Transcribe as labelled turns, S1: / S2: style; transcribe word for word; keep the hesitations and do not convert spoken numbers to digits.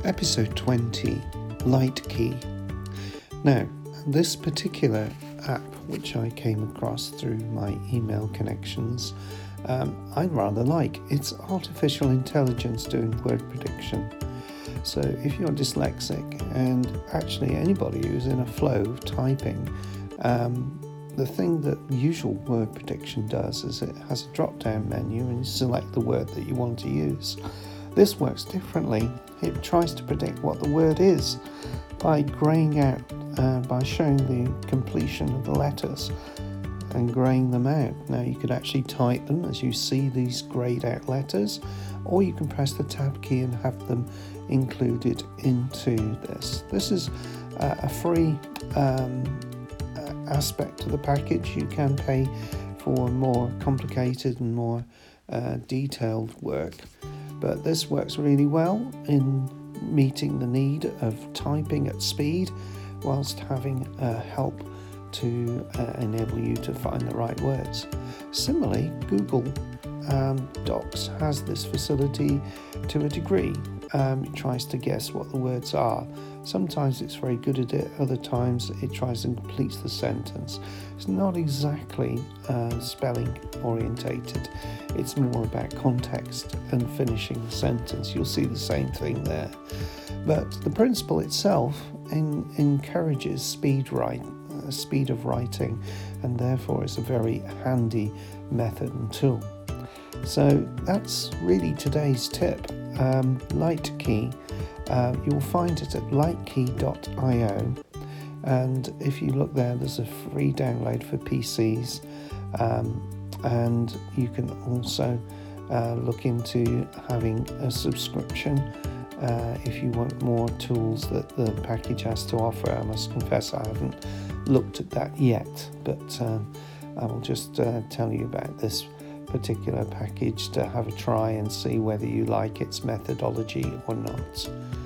S1: Episode twenty, Light Key. Now, this particular app, which I came across through my email connections, um, I rather like. It's artificial intelligence doing word prediction. So if you're dyslexic, and actually anybody who's in a flow of typing, um, the thing that usual word prediction does is it has a drop-down menu and you select the word that you want to use. This works differently. It tries to predict what the word is by graying out, uh, by showing the completion of the letters and graying them out. Now you could actually type them as you see these grayed out letters, or you can press the tab key and have them included into this. This is uh, a free um, aspect to the package. You can pay for more complicated and more uh, detailed work. But this works really well in meeting the need of typing at speed whilst having uh, help to uh, enable you to find the right words. Similarly, Google um, Docs has this facility to a degree. Um, it tries to guess what the words are. Sometimes it's very good at it, other times it tries and completes the sentence. It's not exactly uh, spelling orientated, it's more about context and finishing the sentence. You'll see the same thing there. But the principle itself in, encourages speed write, uh, speed of writing, and therefore is a very handy method and tool. So that's really today's tip. Um, Light Key. Uh, you'll find it at lightkey dot io, and if you look there, there's a free download for P Cs, um, and you can also uh, look into having a subscription uh, if you want more tools that the package has to offer. I must confess I haven't looked at that yet, but uh, I will just uh, tell you about this particular package to have a try and see whether you like its methodology or not.